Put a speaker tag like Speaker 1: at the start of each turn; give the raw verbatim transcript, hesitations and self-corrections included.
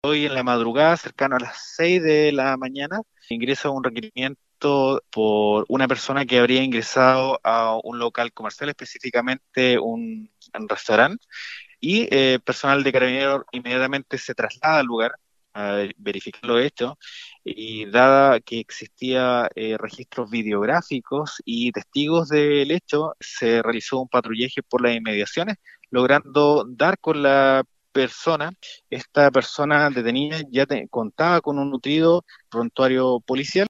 Speaker 1: Hoy en la madrugada, cercano a las seis de la mañana, ingresa un requerimiento por una persona que habría ingresado a un local comercial, específicamente un, un restaurante, y eh, personal de Carabineros inmediatamente se traslada al lugar a verificar los hechos y dada que existía eh, registros videográficos y testigos del hecho, se realizó un patrullaje por las inmediaciones, logrando dar con la persona. Esta persona detenida ya te- contaba con un nutrido prontuario policial.